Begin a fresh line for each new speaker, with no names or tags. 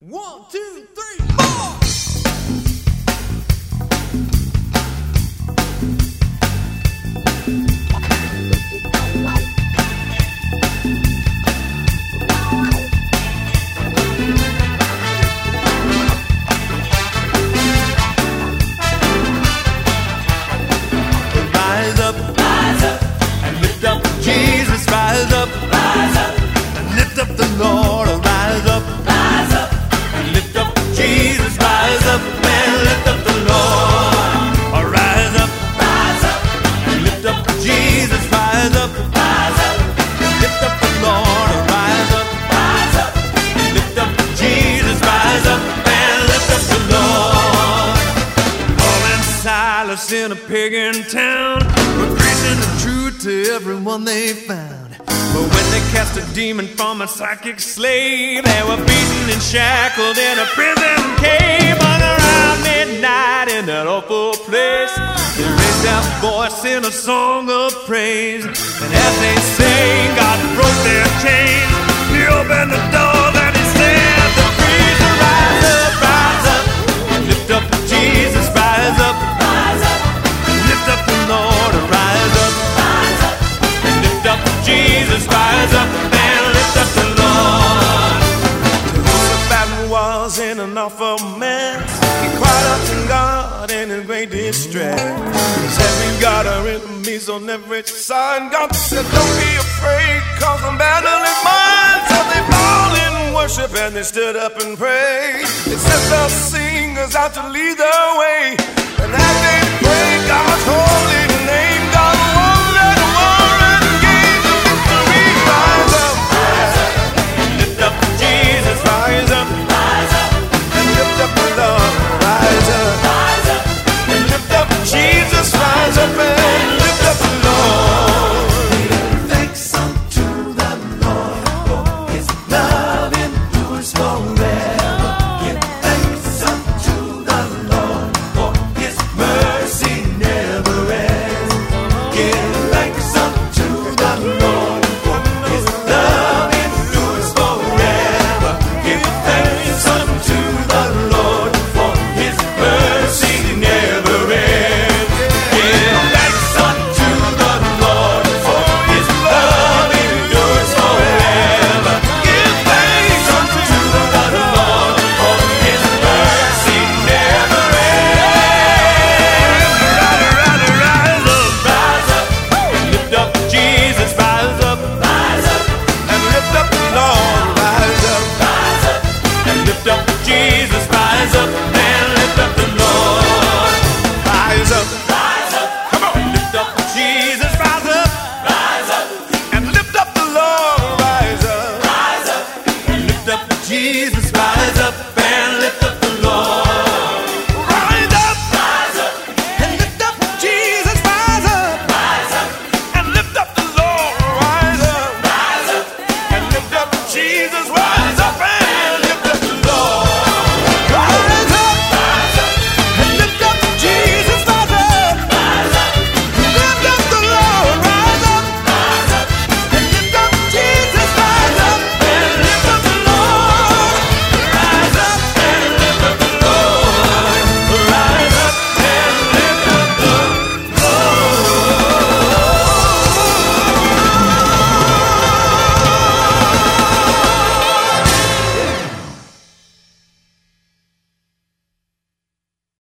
One, two, three, four. Rise up, and lift up Jesus. Rise up, and lift up the Lord. Rise up, and lift up Jesus. Rise up, and lift up the Lord. Rise up, and lift up Jesus. Rise up, and lift up the Lord. Rise up, and lift up Jesus. Rise up, and lift up the Lord. Paul and Silas in a pagan town were preaching the truth to everyone they found. But when they cast a demon from a psychic slave, they were beaten and shackled in a prison cave. But around midnight in that awful place, they raised their voice in a song of praise. And as they sang, God broke their chains. He opened the doors and He said, "The trees will rise up, and lift up Jesus, rise up, and lift up the Lord, rise up, and lift up Jesus, rise up, and lift up the Lord." Jehoshaphat was in an awful mess. He cried out to God in great distress. He said, "We've got our enemies on every side." God said, "Don't be afraid, 'cause the battle is mine." So they fall in worship and they stood up and prayed. They sent the singers out to lead the way. And as they prayed God's holy name, God won and won and gave the victory. Rise up, and lift up Jesus. Rise up, and lift up the Lord. Rise up, and lift up Jesus. Rise up and lift up the Lord. Give thanks unto the Lord, for His love endures forever. Give thanks unto the Lord, for His mercy never ends. Give thanks unto the Lord, for His love endures forever. Give thanks unto the Lord, for His mercy never ends. Give thanks unto the Lord, for His love endures forever. Give thanks unto the Lord, for His mercy never ends. Rise up, and lift up Jesus. Rise up, and lift up the Lord. Rise up, and lift up Jesus. Rise up, and lift up the Lord. Rise up, come on, and lift up Jesus. Rise up, and lift up the Lord. Rise up, and lift up Jesus. Rise up, and lift up